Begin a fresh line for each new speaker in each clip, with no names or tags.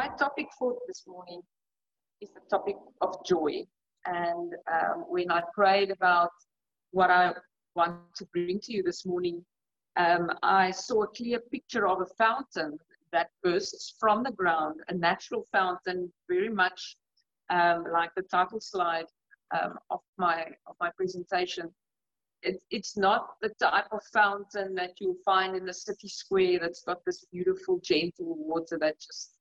my topic for this morning is the topic of joy. And when I prayed about what I want to bring to you this morning, I saw a clear picture of a fountain that bursts from the ground, a natural fountain, very much like the title slide of my presentation. It's not the type of fountain that you'll find in the city square that's got this beautiful, gentle water that just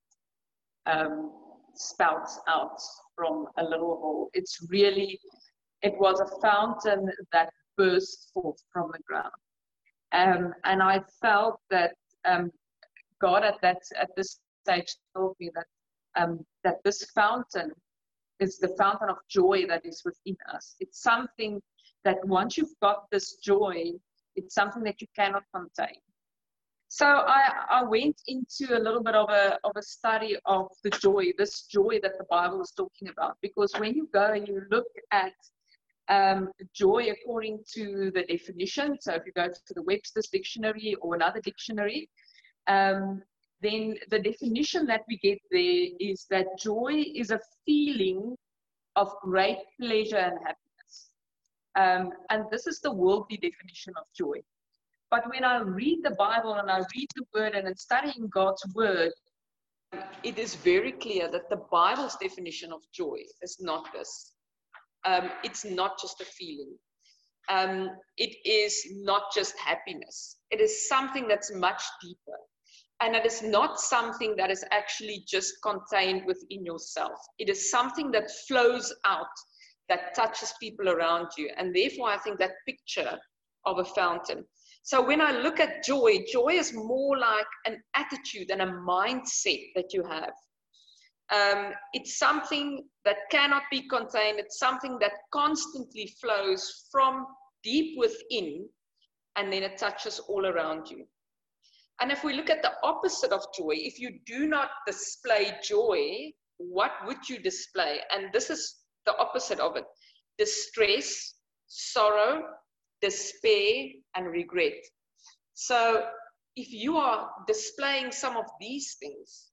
spouts out from a little hole. It was a fountain that burst forth from the ground. And I felt that God at this stage told me that this fountain is the fountain of joy that is within us. It's something that once you've got this joy, it's something that you cannot contain. So I went into a little bit of a study of this joy that the Bible is talking about. Because when you go and you look at joy according to the definition, so if you go to the Webster's dictionary or another dictionary, then the definition that we get there is that joy is a feeling of great pleasure and happiness. And this is the worldly definition of joy. But when I read the Bible and I read the Word and I'm studying God's Word, it is very clear that the Bible's definition of joy is not this. It's not just a feeling. It is not just happiness. It is something that's much deeper. And it is not something that is actually just contained within yourself. It is something that flows out, that touches people around you. And therefore, I think that picture of a fountain. So when I look at joy, joy is more like an attitude and a mindset that you have. It's something that cannot be contained. It's something that constantly flows from deep within, and then it touches all around you. And if we look at the opposite of joy, if you do not display joy, what would you display? And this is the opposite of it: distress, sorrow, despair, and regret. So if you are displaying some of these things,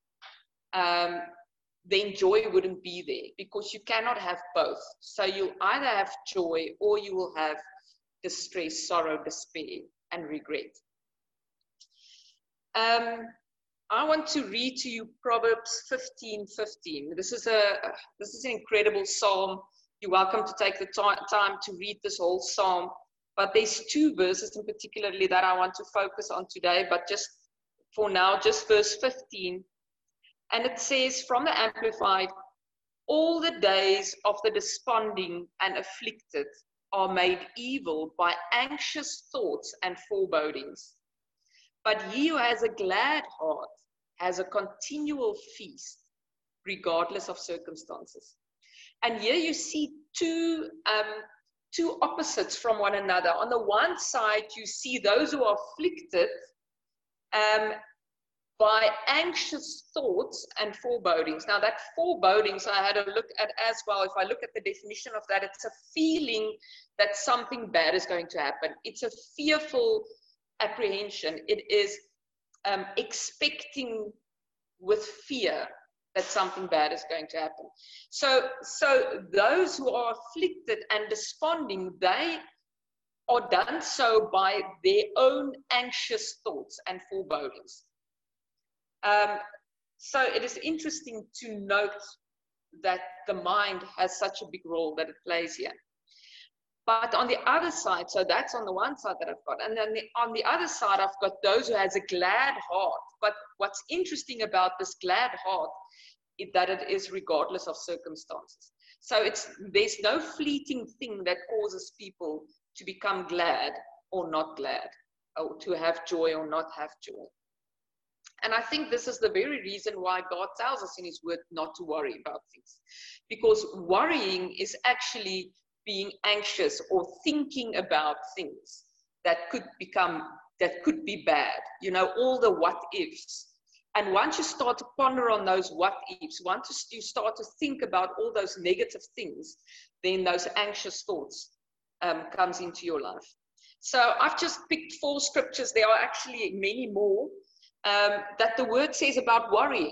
then joy wouldn't be there, because you cannot have both. So you either have joy or you will have distress, sorrow, despair, and regret. I want to read to you Proverbs 15:15. This is an incredible psalm. You're welcome to take the time to read this whole psalm. But there's two verses in particularly that I want to focus on today. But just for now, just verse 15. And it says from the Amplified, "All the days of the desponding and afflicted are made evil by anxious thoughts and forebodings. But he who has a glad heart has a continual feast, regardless of circumstances." And here you see two opposites from one another. On the one side, you see those who are afflicted by anxious thoughts and forebodings. Now, that forebodings I had a look at as well. If I look at the definition of that, it's a feeling that something bad is going to happen. It's a fearful apprehension. It is expecting with fear that something bad is going to happen. So those who are afflicted and desponding, they are done so by their own anxious thoughts and forebodings. So it is interesting to note that the mind has such a big role that it plays here. But on the other side, so that's on the one side that I've got. And then on the other side, I've got those who has a glad heart. But what's interesting about this glad heart is that it is regardless of circumstances. So there's no fleeting thing that causes people to become glad or not glad, or to have joy or not have joy. And I think this is the very reason why God tells us in His Word not to worry about things. Because worrying is actually being anxious or thinking about things that could be bad, all the what ifs. And once you start to ponder on those what ifs, once you start to think about all those negative things, then those anxious thoughts comes into your life. So I've just picked 4 scriptures. There are actually many more that the Word says about worrying.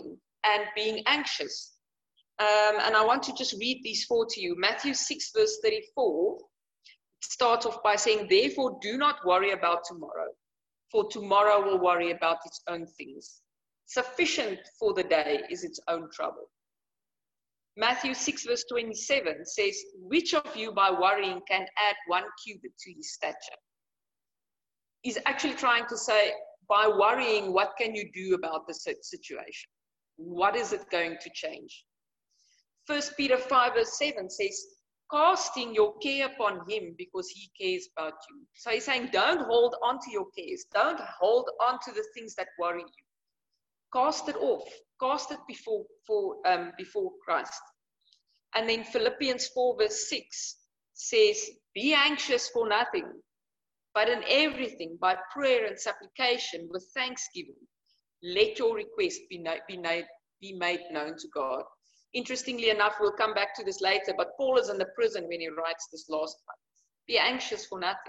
and being anxious. And I want to just read these four to you. Matthew 6 verse 34 starts off by saying, therefore do not worry about tomorrow, for tomorrow will worry about its own things. Sufficient for the day is its own trouble. Matthew 6 verse 27 says, which of you by worrying can add 1 cubit to his stature? He's actually trying to say, by worrying, what can you do about the situation? What is it going to change? 1 Peter 5 verse 7 says, casting your care upon him because he cares about you. So he's saying, don't hold on to your cares. Don't hold on to the things that worry you. Cast it off. Cast it before Christ. And then Philippians 4 verse 6 says, be anxious for nothing, but in everything, by prayer and supplication with thanksgiving, let your request be made known to God. Interestingly enough, we'll come back to this later, but Paul is in the prison when he writes this last part. Be anxious for nothing.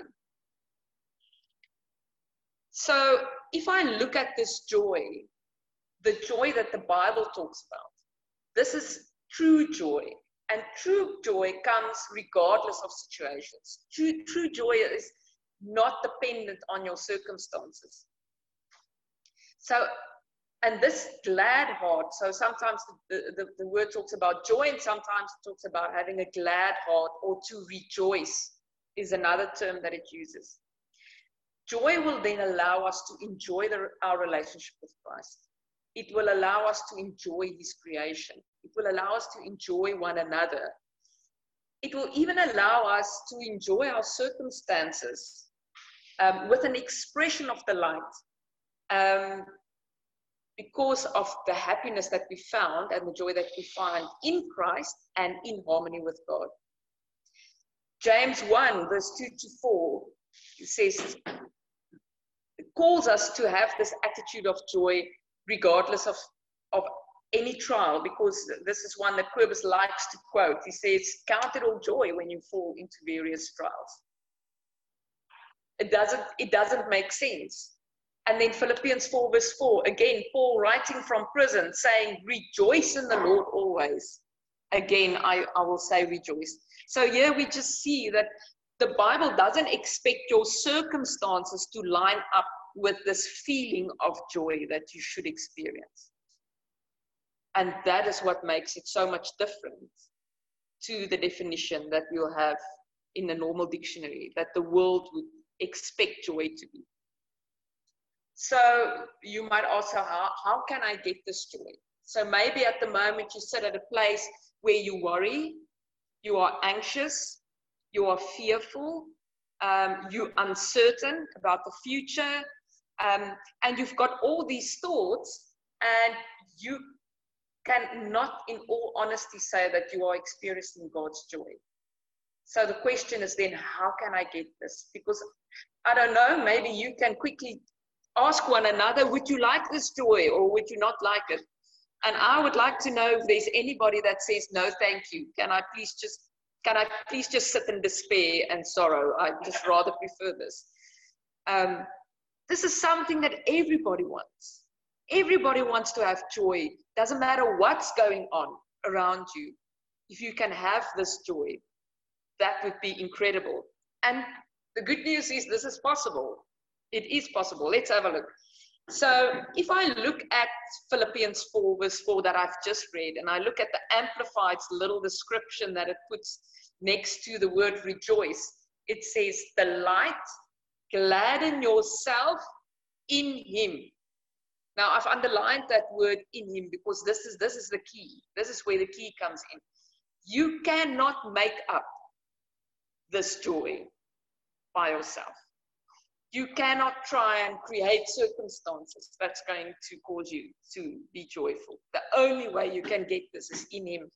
So if I look at this joy, the joy that the Bible talks about, this is true joy. And true joy comes regardless of situations. True joy is not dependent on your circumstances. So, and this glad heart, so sometimes the word talks about joy and sometimes it talks about having a glad heart, or to rejoice is another term that it uses. Joy will then allow us to enjoy our relationship with Christ. It will allow us to enjoy his creation. It will allow us to enjoy one another. It will even allow us to enjoy our circumstances with an expression of the light. Because of the happiness that we found and the joy that we find in Christ and in harmony with God. James 1 verse 2 to 4 says, it calls us to have this attitude of joy regardless of any trial, because this is one that Quibus likes to quote. He says, count it all joy when you fall into various trials. It doesn't make sense. And then Philippians 4 verse 4, again, Paul writing from prison saying, rejoice in the Lord always. Again, I will say rejoice. So here we just see that the Bible doesn't expect your circumstances to line up with this feeling of joy that you should experience. And that is what makes it so much different to the definition that we'll have in the normal dictionary, that the world would expect joy to be. So you might ask, how can I get this joy? So maybe at the moment you sit at a place where you worry, you are anxious, you are fearful, you're uncertain about the future, and you've got all these thoughts, and you cannot in all honesty say that you are experiencing God's joy. So the question is then, how can I get this? Because I don't know, maybe you can quickly ask one another, would you like this joy or would you not like it? And I would like to know if there's anybody that says, no, thank you. Can I please just sit in despair and sorrow? I'd just rather prefer this. This is something that everybody wants. Everybody wants to have joy. Doesn't matter what's going on around you. If you can have this joy, that would be incredible. And the good news is this is possible. It is possible. Let's have a look. So if I look at Philippians 4 verse 4 that I've just read, and I look at the Amplified's little description that it puts next to the word rejoice, it says, delight, gladden yourself in him. Now I've underlined that word in him because this is the key. This is where the key comes in. You cannot make up this joy by yourself. You cannot try and create circumstances that's going to cause you to be joyful. The only way you can get this is in him.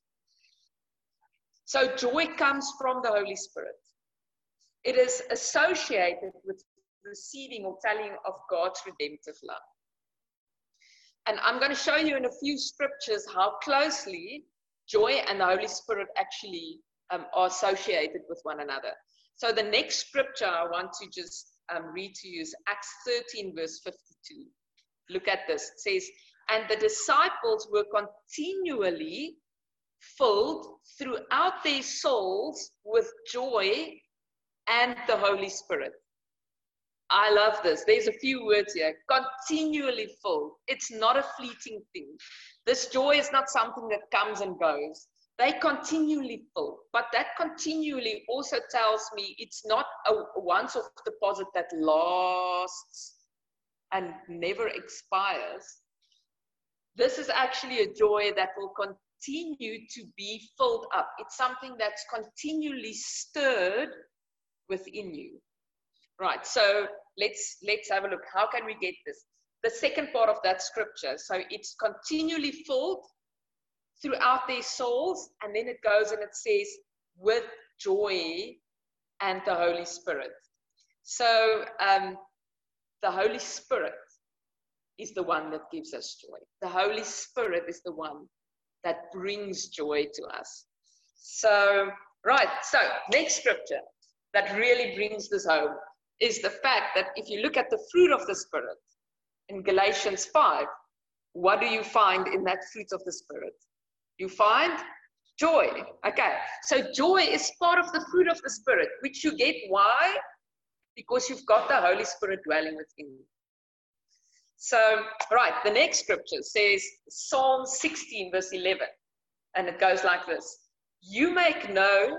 So joy comes from the Holy Spirit. It is associated with receiving or telling of God's redemptive love. And I'm going to show you in a few scriptures how closely joy and the Holy Spirit actually are associated with one another. So the next scripture I want to just read to you is Acts 13 verse 52. Look at this. It says, And the disciples were continually filled throughout their souls with joy and the Holy Spirit. I love this. There's a few words here. Continually filled. It's not a fleeting thing. This joy is not something that comes and goes. They continually fill. But that continually also tells me it's not a once-off deposit that lasts and never expires. This is actually a joy that will continue to be filled up. It's something that's continually stirred within you. Right, so let's have a look. How can we get this? The second part of that scripture. So it's continually filled throughout their souls, and then it goes and it says, with joy and the Holy Spirit. So the Holy Spirit is the one that gives us joy. The Holy Spirit is the one that brings joy to us. So, right, so next scripture that really brings this home is the fact that if you look at the fruit of the Spirit in Galatians 5, what do you find in that fruit of the Spirit? You find joy. Okay, so joy is part of the fruit of the Spirit, which you get. Why? Because you've got the Holy Spirit dwelling within you. So, right, the next scripture says Psalm 16, verse 11, and it goes like this. You make known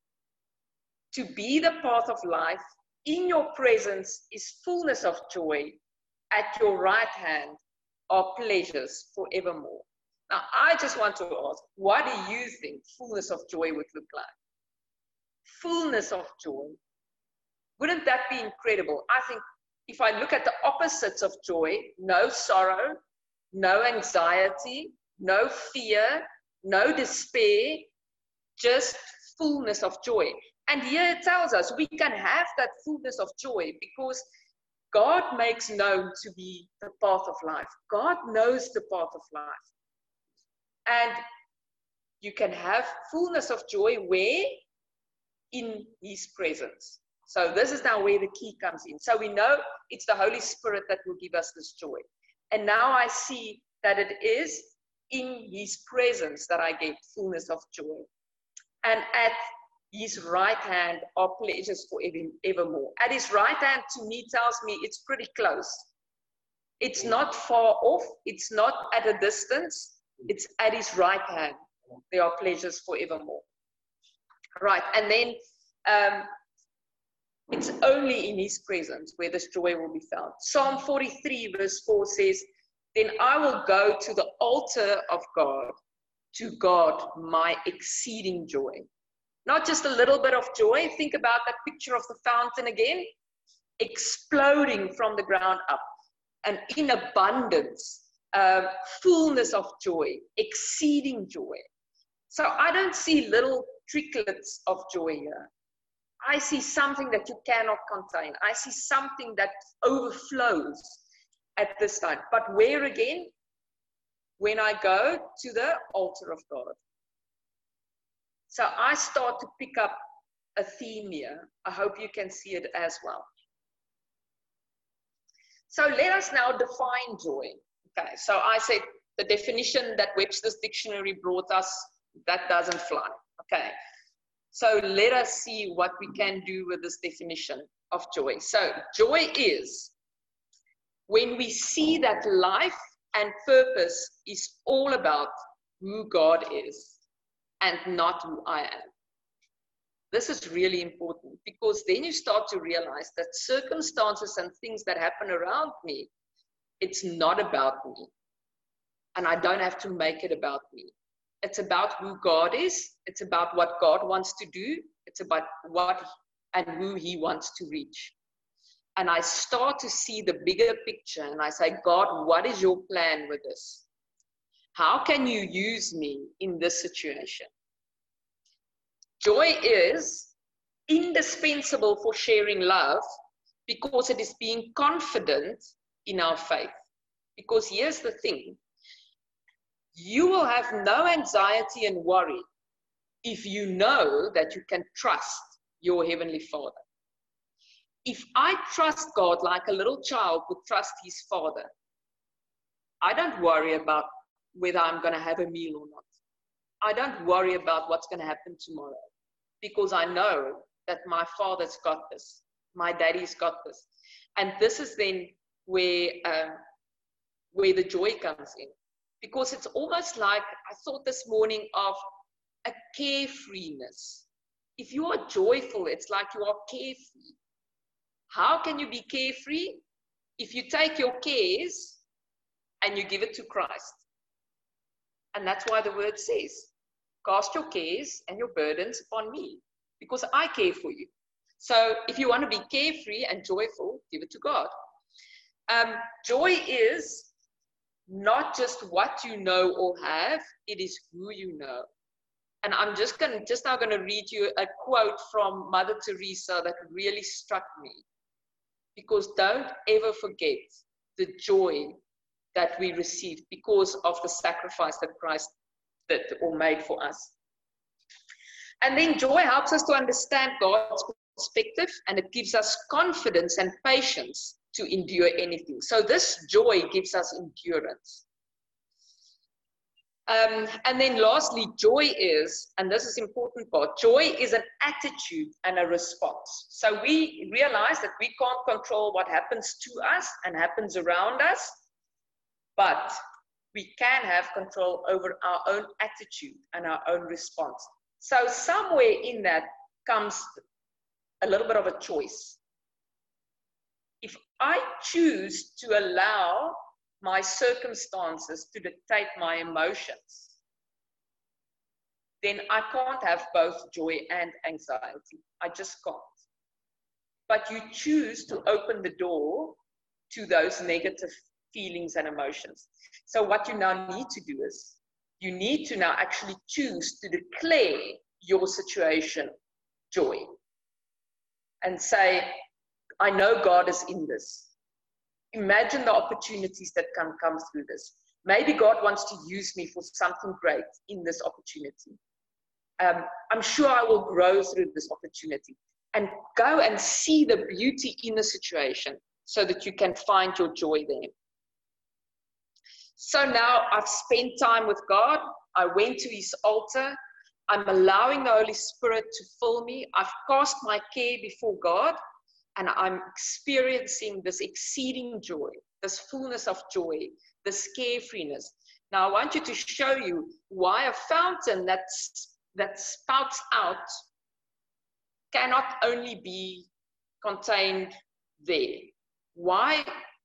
to be the path of life. In your presence is fullness of joy. At your right hand are pleasures forevermore. Now, I just want to ask, what do you think fullness of joy would look like? Fullness of joy. Wouldn't that be incredible? I think if I look at the opposites of joy, no sorrow, no anxiety, no fear, no despair, just fullness of joy. And here it tells us we can have that fullness of joy because God makes known to be the path of life. God knows the path of life. And you can have fullness of joy where? In His presence. So this is now where the key comes in. So we know it's the Holy Spirit that will give us this joy. And now I see that it is in His presence that I get fullness of joy. And at His right hand are pleasures forevermore. At His right hand, to me, tells me it's pretty close. It's not far off. It's not at a distance. It's at His right hand. There are pleasures forevermore. Right, and then it's only in His presence where this joy will be found. Psalm 43 verse 4 says, then I will go to the altar of God, to God, my exceeding joy. Not just a little bit of joy. Think about that picture of the fountain again, exploding from the ground up, and in abundance, fullness of joy, exceeding joy. So I don't see little tricklets of joy here. I see something that you cannot contain. I see something that overflows at this time. But where again? When I go to the altar of God. So I start to pick up a theme here. I hope you can see it as well. So let us now define joy. Okay, so I said the definition that Webster's Dictionary brought us, that doesn't fly. Okay, so let us see what we can do with this definition of joy. So joy is when we see that life and purpose is all about who God is and not who I am. This is really important because then you start to realize that circumstances and things that happen around me, it's not about me. And I don't have to make it about me. It's about who God is. It's about what God wants to do. It's about what and who He wants to reach. And I start to see the bigger picture and I say, God, what is your plan with this? How can you use me in this situation? Joy is indispensable for sharing love because it is being confident in our faith. Because here's the thing. You will have no anxiety and worry if you know that you can trust your Heavenly Father. If I trust God like a little child would trust his father, I don't worry about whether I'm going to have a meal or not. I don't worry about what's going to happen tomorrow, because I know that my father's got this. My daddy's got this. And this is then where the joy comes in. Because it's almost like, I thought this morning of a carefreeness. If you are joyful, it's like you are carefree. How can you be carefree? If you take your cares and you give it to Christ. And that's why the word says, cast your cares and your burdens upon me, because I care for you. So if you want to be carefree and joyful, give it to God. Joy is not just what you know or have, it is who you know. And I'm just now going to read you a quote from Mother Teresa that really struck me. Because don't ever forget the joy that we received because of the sacrifice that Christ did or made for us. And then joy helps us to understand God's perspective, and it gives us confidence and patience to endure anything. So this joy gives us endurance. And then lastly, joy is, and this is important part, joy is an attitude and a response. So we realize that we can't control what happens to us and happens around us, but we can have control over our own attitude and our own response. So somewhere in that comes a little bit of a choice. If I choose to allow my circumstances to dictate my emotions, then I can't have both joy and anxiety. I just can't. But you choose to open the door to those negative feelings and emotions. So what you now need to do is, you need to now actually choose to declare your situation joy. And say, I know God is in this. Imagine the opportunities that can come through this. Maybe God wants to use me for something great in this opportunity. I'm sure I will grow through this opportunity. And go and see the beauty in the situation so that you can find your joy there. So now I've spent time with God. I went to his altar. I'm allowing the Holy Spirit to fill me. I've cast my care before God. And I'm experiencing this exceeding joy, this fullness of joy, this carefreeness. Now I want you to show you why a fountain that spouts out cannot only be contained there. Why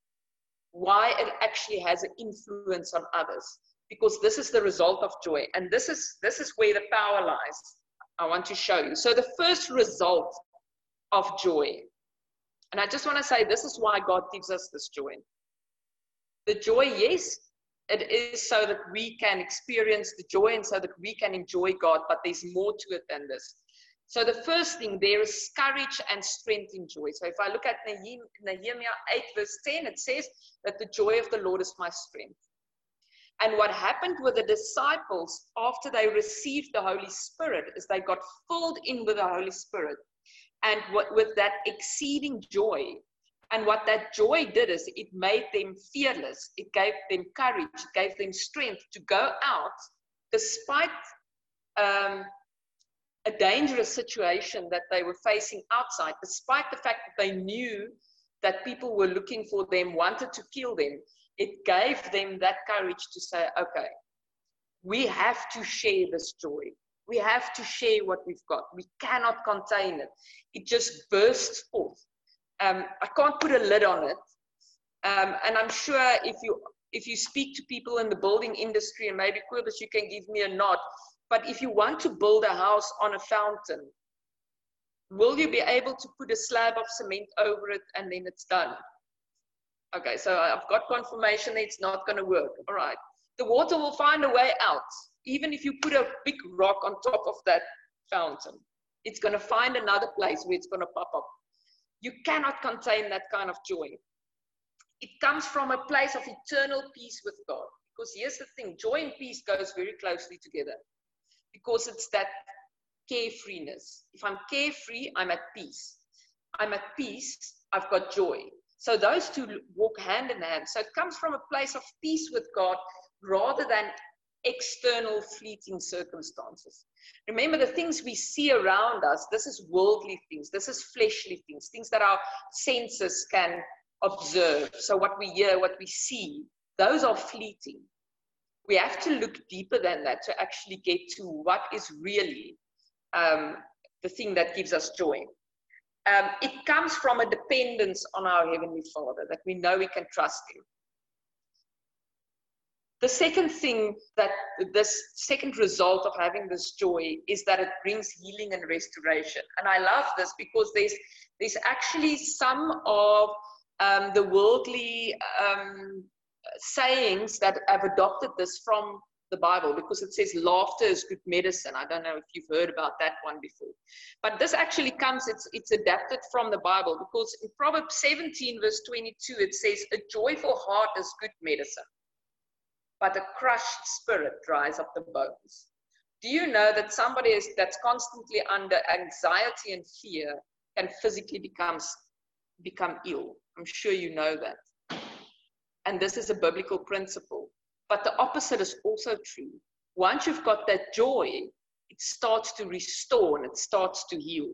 it actually has an influence on others. Because this is the result of joy. And this is where the power lies. I want to show you. So the first result of joy. And I just want to say, this is why God gives us this joy. The joy, yes, it is so that we can experience the joy and so that we can enjoy God, but there's more to it than this. So the first thing, there is courage and strength in joy. So if I look at Nehemiah 8 verse 10, it says that the joy of the Lord is my strength. And what happened with the disciples after they received the Holy Spirit is they got filled in with the Holy Spirit. And with that exceeding joy, and what that joy did is it made them fearless. It gave them courage. It gave them strength to go out despite a dangerous situation that they were facing outside, despite the fact that they knew that people were looking for them, wanted to kill them. It gave them that courage to say, okay, we have to share this joy. We have to share what we've got. We cannot contain it. It just bursts forth. I can't put a lid on it. And I'm sure if you speak to people in the building industry, and maybe Kobus, you can give me a nod, but if you want to build a house on a fountain, will you be able to put a slab of cement over it and then it's done? Okay, so I've got confirmation that it's not going to work. All right. The water will find a way out. Even if you put a big rock on top of that fountain, it's going to find another place where it's going to pop up. You cannot contain that kind of joy. It comes from a place of eternal peace with God. Because here's the thing, joy and peace goes very closely together. Because it's that carefreeness. If I'm carefree, I'm at peace. I'm at peace, I've got joy.
So those two walk hand in hand. So it comes from a place of peace with God rather than external fleeting circumstances. Remember, the things we see around us, this is worldly things, this is fleshly things, things that our senses can observe. So what we hear, what we see, those are fleeting. We have to look deeper than that to actually get to what is really the thing that gives us joy. It comes from a dependence on our Heavenly Father, that we know we can trust Him. The second thing that this second result of having this joy is that it brings healing and restoration. And I love this because there's actually some of the worldly sayings that have adopted this from the Bible, because it says laughter is good medicine. I don't know if you've heard about that one before. But this actually comes, it's adapted from the Bible, because in Proverbs 17 verse 22, it says, a joyful heart is good medicine, but a crushed spirit dries up the bones. Do you know that somebody that's constantly under anxiety and fear can physically become ill? I'm sure you know that. And this is a biblical principle. But the opposite is also true. Once you've got that joy, it starts to restore and it starts to heal.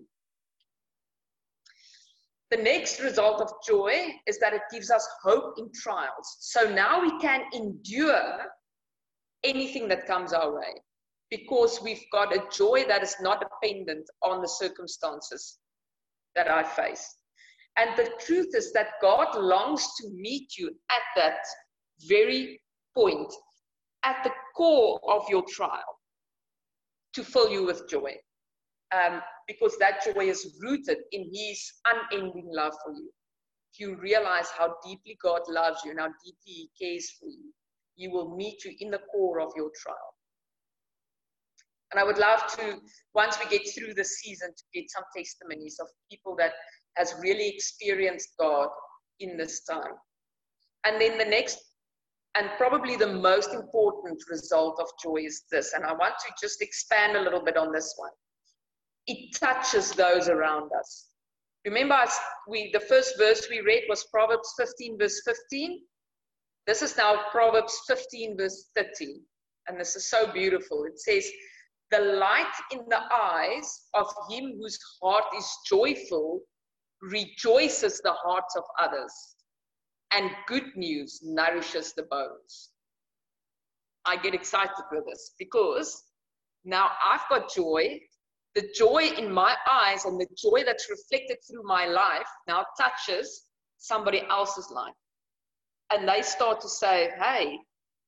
The next result of joy is that it gives us hope in trials. So now we can endure anything that comes our way, because we've got a joy that is not dependent on the circumstances that I face. And the truth is that God longs to meet you at that very point, at the core of your trial, to fill you with joy. Because that joy is rooted in His unending love for you. If you realize how deeply God loves you and how deeply He cares for you, He will meet you in the core of your trial. And I would love to, once we get through the season, to get some testimonies of people that has really experienced God in this time. And then the next, and probably the most important result of joy is this, and I want to just expand a little bit on this one. It touches those around us. Remember, the first verse we read was Proverbs 15 verse 15. This is now Proverbs 15 verse 30. And this is so beautiful. It says, the light in the eyes of him whose heart is joyful rejoices the hearts of others, and good news nourishes the bones. I get excited with this because now I've got joy. The joy in my eyes and the joy that's reflected through my life now touches somebody else's life. And they start to say, hey,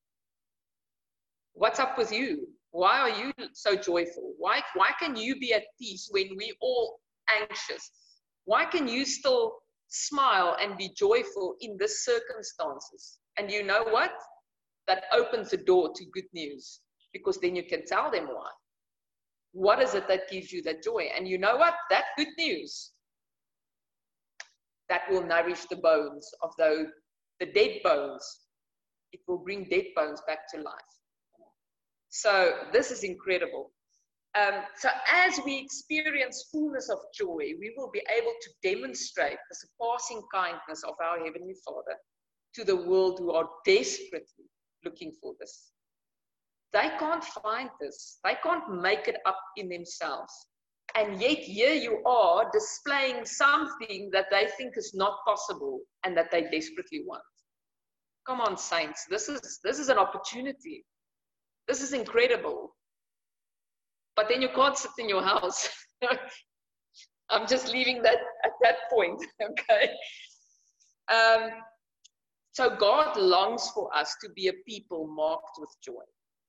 what's up with you? Why are you so joyful? Why can you be at peace when we're all anxious? Why can you still smile and be joyful in these circumstances? And you know what? That opens the door to good news, because then you can tell them why. What is it that gives you that joy? And you know what? That good news, that will nourish the bones of the dead bones. It will bring dead bones back to life. So this is incredible. So as we experience fullness of joy, we will be able to demonstrate the surpassing kindness of our Heavenly Father to the world who are desperately looking for this. They can't find this. They can't make it up in themselves. And yet here you are displaying something that they think is not possible and that they desperately want. Come on, saints. This is an opportunity. This is incredible. But then you can't sit in your house. I'm just leaving that at that point, okay? So God longs for us to be a people marked with joy,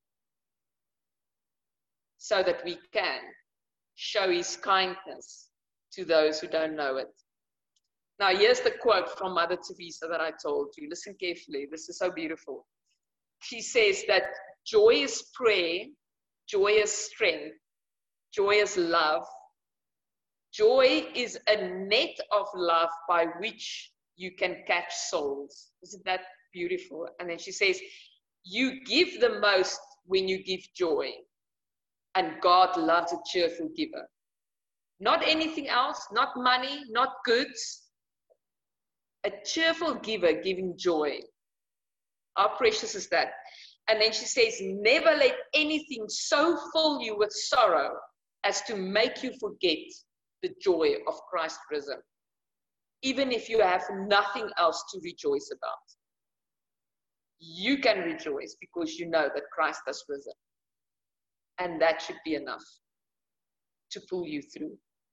so that we can show His kindness to those who don't know it. Now, here's the quote from Mother Teresa that I told you. Listen carefully. This is so beautiful. She says that joy is prayer, joy is strength, joy is love. Joy is a net of love by which you can catch souls. Isn't that beautiful? And then she says, you give the most when you give joy. And God loves a cheerful giver. Not anything else, not money, not goods. A cheerful giver giving joy. How precious is that? And then she says, never let anything so fill you with sorrow as to make you forget the joy of Christ risen. Even if you have nothing else to rejoice about. You can rejoice because you know that Christ has risen. And that should be enough to pull you through.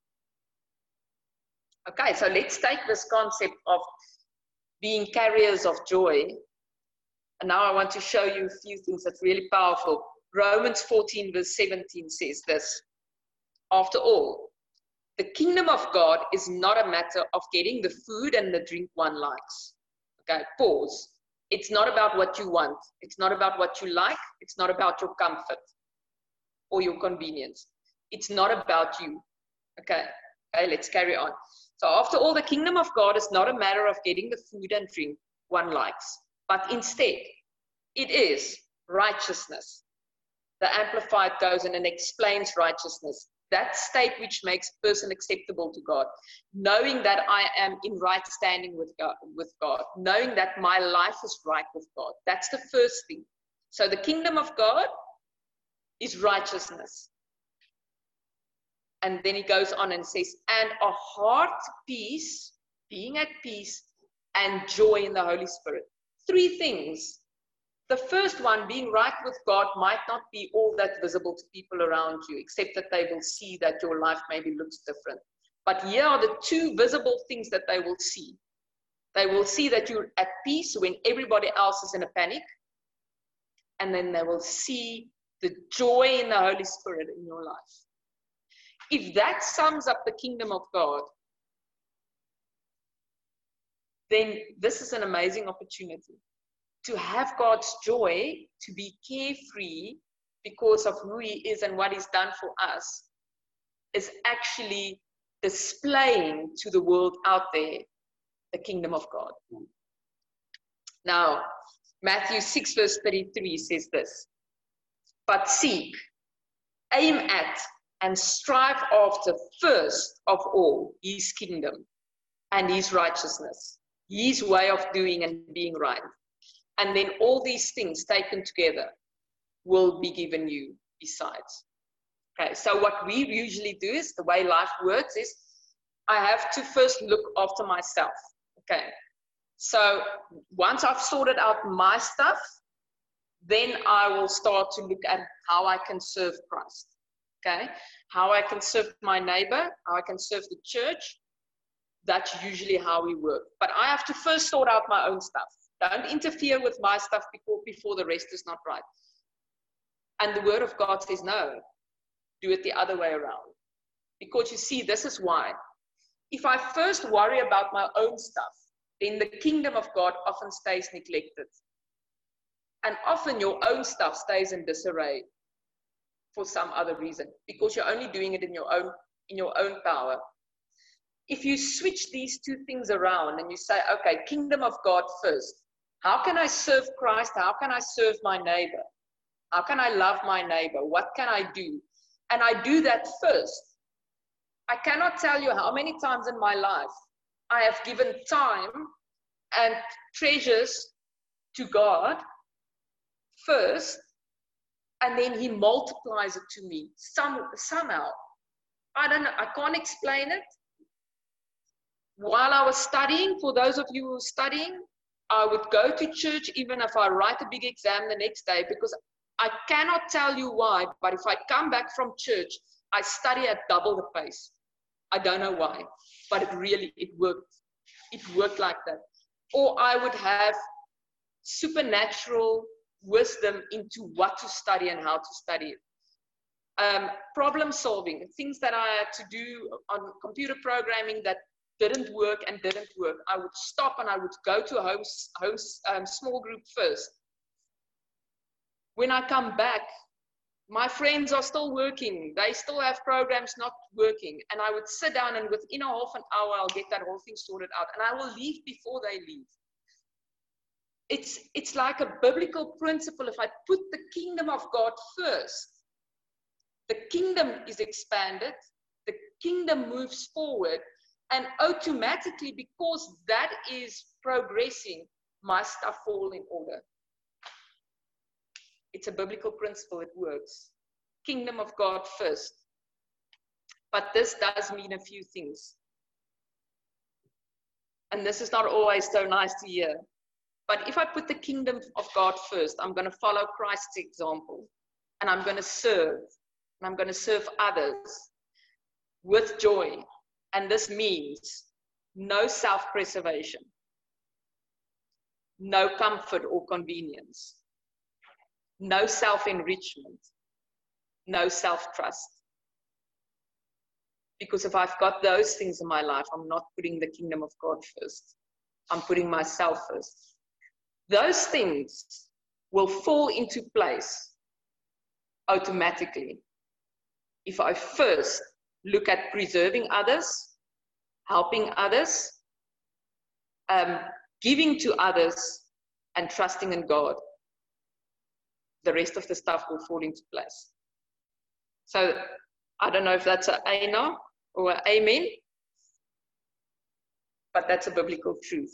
Okay, so let's take this concept of being carriers of joy. And now I want to show you a few things that's really powerful. Romans 14 verse 17 says this. After all, the kingdom of God is not a matter of getting the food and the drink one likes. Okay, pause. It's not about what you want. It's not about what you like. It's not about your comfort or your convenience. It's not about you. Okay, let's carry on. So after all, the kingdom of God is not a matter of getting the food and drink one likes, but instead, it is righteousness. The Amplified goes in and explains righteousness. That state which makes a person acceptable to God, knowing that I am in right standing with God, knowing that my life is right with God. That's the first thing. So the kingdom of God is righteousness. And then he goes on and says, and a heart peace, being at peace, and joy in the Holy Spirit. Three things. The first one, being right with God, might not be all that visible to people around you, except that they will see that your life maybe looks different. But here are the two visible things that they will see. They will see that you're at peace when everybody else is in a panic. And then they will see the joy in the Holy Spirit in your life. If that sums up the kingdom of God, then this is an amazing opportunity. To have God's joy, to be carefree because of who he is and what he's done for us, is actually displaying to the world out there the kingdom of God. Now, Matthew 6 verse 33 says this, but seek, aim at, and strive after first of all his kingdom and his righteousness, his way of doing and being right. And then all these things taken together will be given you besides. Okay, so what we usually do is, the way life works is, I have to first look after myself. Okay, so once I've sorted out my stuff, then I will start to look at how I can serve Christ. Okay, how I can serve my neighbor, how I can serve the church. That's usually how we work. But I have to first sort out my own stuff. Don't interfere with my stuff before the rest is not right. And the word of God says, no, do it the other way around. Because you see, this is why. If I first worry about my own stuff, then the kingdom of God often stays neglected. And often your own stuff stays in disarray for some other reason, because you're only doing it in your own power. If you switch these two things around and you say, okay, kingdom of God first. How can I serve Christ? How can I serve my neighbor? How can I love my neighbor? What can I do? And I do that first. I cannot tell you how many times in my life I have given time and treasures to God first, and then he multiplies it to me somehow. I don't know. I can't explain it. While I was studying, for those of you who are studying, I would go to church even if I write a big exam the next day, because I cannot tell you why, but if I come back from church, I study at double the pace. I don't know why, but it worked. It worked like that. Or I would have supernatural wisdom into what to study and how to study it. Problem solving, things that I had to do on computer programming that didn't work. I would stop and I would go to a small group first. When I come back, my friends are still working. They still have programs not working. And I would sit down, and within a half an hour, I'll get that whole thing sorted out. And I will leave before they leave. It's like a biblical principle. If I put the kingdom of God first, the kingdom is expanded. The kingdom moves forward. And automatically, because that is progressing, my stuff fall in order. It's a biblical principle, it works. Kingdom of God first. But this does mean a few things. And this is not always so nice to hear. But if I put the kingdom of God first, I'm going to follow Christ's example. And I'm going to serve. And I'm going to serve others with joy. And this means no self-preservation, no comfort or convenience, no self-enrichment, no self-trust. Because if I've got those things in my life, I'm not putting the kingdom of God first. I'm putting myself first. Those things will fall into place automatically if I first look at preserving others, helping others, giving to others, and trusting in God. The rest of the stuff will fall into place. So I don't know if that's an amen or an amen, but that's a biblical truth.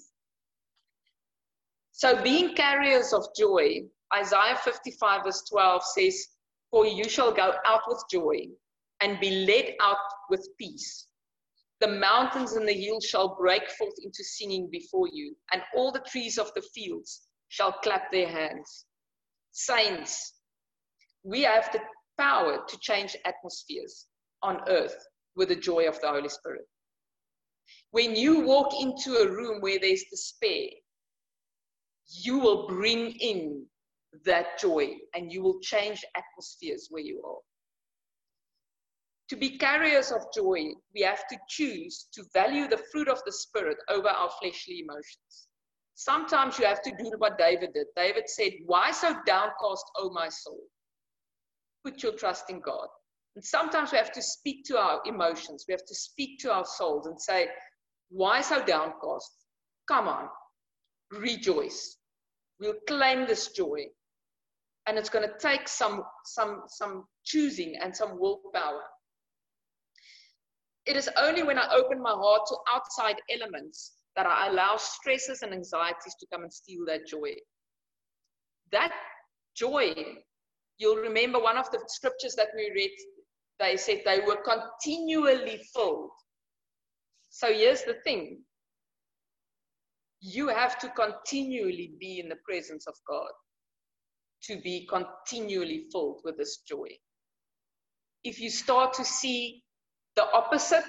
So being carriers of joy, Isaiah 55 verse 12 says, "For you shall go out with joy and be led out with peace. The mountains and the hills shall break forth into singing before you, and all the trees of the fields shall clap their hands." Saints, we have the power to change atmospheres on earth with the joy of the Holy Spirit. When you walk into a room where there's despair, you will bring in that joy and you will change atmospheres where you are. To be carriers of joy, we have to choose to value the fruit of the Spirit over our fleshly emotions. Sometimes you have to do what David did. David said, "Why so downcast, O my soul? Put your trust in God." And sometimes we have to speak to our emotions. We have to speak to our souls and say, "Why so downcast? Come on, rejoice." We'll claim this joy. And it's going to take some choosing and some willpower. It is only when I open my heart to outside elements that I allow stresses and anxieties to come and steal that joy. That joy, you'll remember one of the scriptures that we read, they said they were continually filled. So here's the thing. You have to continually be in the presence of God to be continually filled with this joy. If you start to see the opposite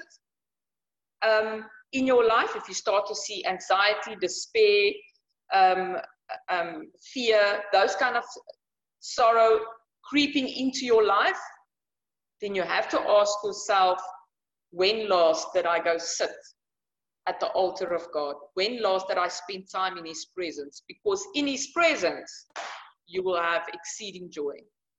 in your life, if you start to see anxiety, despair, fear, those kind of sorrow creeping into your life, then you have to ask yourself, when last did I go sit at the altar of God? When last did I spend time in His presence? Because in His presence, you will have exceeding joy.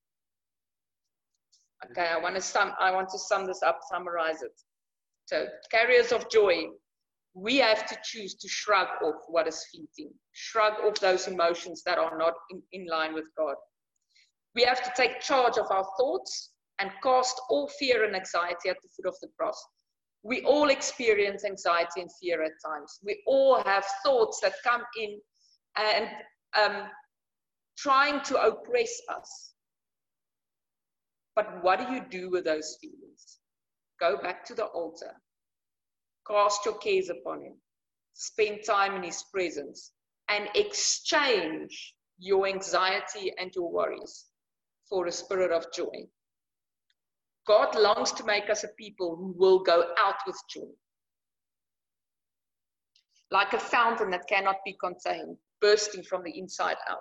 Okay, I want to sum this up, summarize it. So, carriers of joy, we have to choose to shrug off what is fleeting, shrug off those emotions that are not in line with God. We have to take charge of our thoughts and cast all fear and anxiety at the foot of the cross. We all experience anxiety and fear at times. We all have thoughts that come in and trying to oppress us. But what do you do with those feelings? Go back to the altar. Cast your cares upon Him. Spend time in His presence and exchange your anxiety and your worries for a spirit of joy. God longs to make us a people who will go out with joy. Like a fountain that cannot be contained, bursting from the inside out.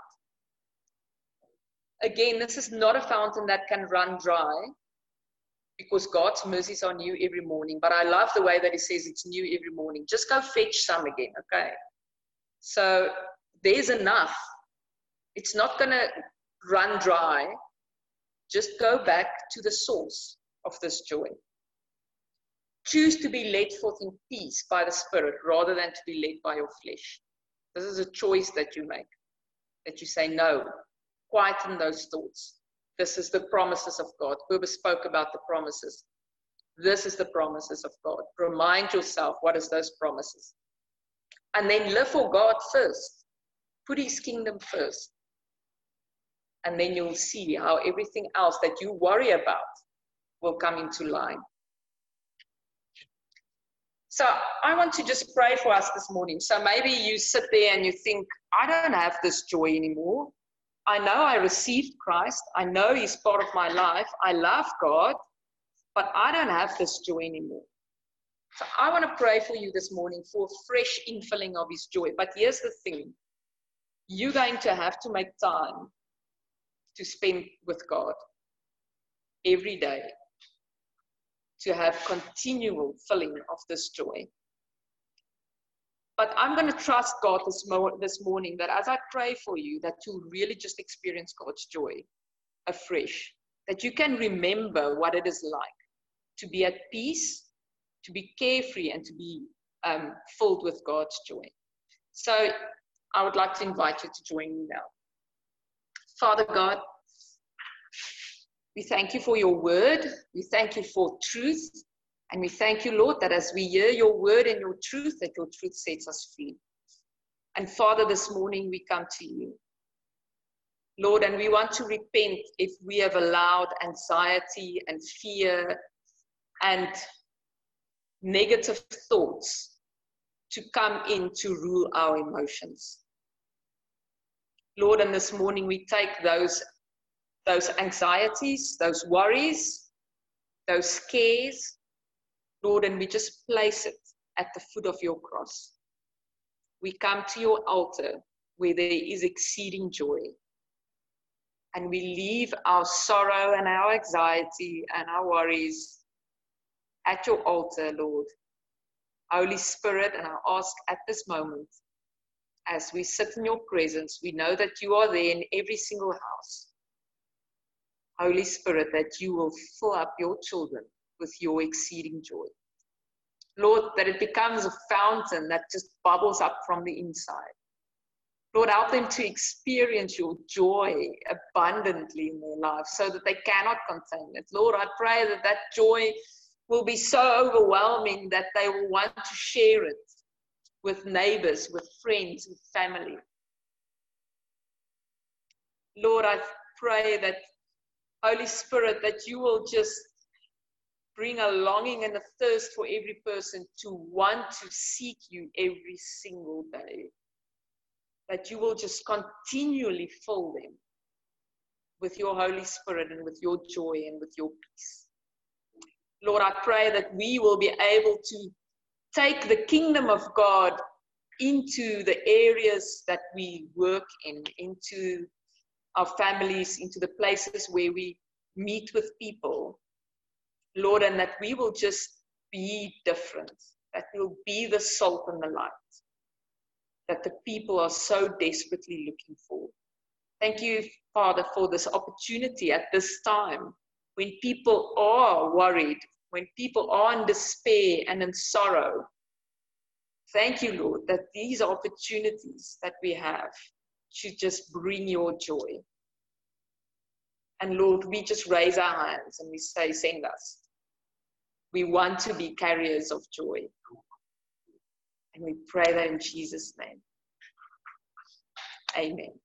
Again, this is not a fountain that can run dry, because God's mercies are new every morning. But I love the way that He says it's new every morning. Just go fetch some again, okay? So there's enough. It's not going to run dry. Just go back to the source of this joy. Choose to be led forth in peace by the Spirit rather than to be led by your flesh. This is a choice that you make, that you say no. Quieten those thoughts. This is the promises of God. Whoever spoke about the promises. This is the promises of God. Remind yourself, what is those promises? And then live for God first. Put his kingdom first. And then you'll see how everything else that you worry about will come into line. So I want to just pray for us this morning. So maybe you sit there and you think, I don't have this joy anymore. I know I received Christ. I know he's part of my life. I love God, but I don't have this joy anymore. So I want to pray for you this morning for a fresh infilling of his joy. But here's the thing. You're going to have to make time to spend with God every day, to have continual filling of this joy. But I'm going to trust God this morning that as I pray for you, that you'll really just experience God's joy afresh, that you can remember what it is like to be at peace, to be carefree, and to be filled with God's joy. So I would like to invite you to join me now. Father God, we thank you for your word. We thank you for truth. And we thank you, Lord, that as we hear your word and your truth, that your truth sets us free. And Father, this morning we come to you, Lord, and we want to repent if we have allowed anxiety and fear and negative thoughts to come in to rule our emotions. Lord, and this morning we take those anxieties, those worries, those scares, Lord, and we just place it at the foot of your cross. We come to your altar where there is exceeding joy. And we leave our sorrow and our anxiety and our worries at your altar, Lord. Holy Spirit, and I ask at this moment, as we sit in your presence, we know that you are there in every single house. Holy Spirit, that you will fill up your children with your exceeding joy. Lord, that it becomes a fountain that just bubbles up from the inside. Lord, help them to experience your joy abundantly in their lives so that they cannot contain it. Lord, I pray that that joy will be so overwhelming that they will want to share it with neighbors, with friends, with family. Lord, I pray that, Holy Spirit, that you will just bring a longing and a thirst for every person to want to seek you every single day. That you will just continually fill them with your Holy Spirit and with your joy and with your peace. Lord, I pray that we will be able to take the kingdom of God into the areas that we work in, into our families, into the places where we meet with people. Lord, and that we will just be different, that we'll be the salt and the light that the people are so desperately looking for. Thank you, Father, for this opportunity at this time when people are worried, when people are in despair and in sorrow. Thank you, Lord, that these are opportunities that we have to just bring your joy. And Lord, we just raise our hands and we say, send us. We want to be carriers of joy. And we pray that in Jesus' name. Amen.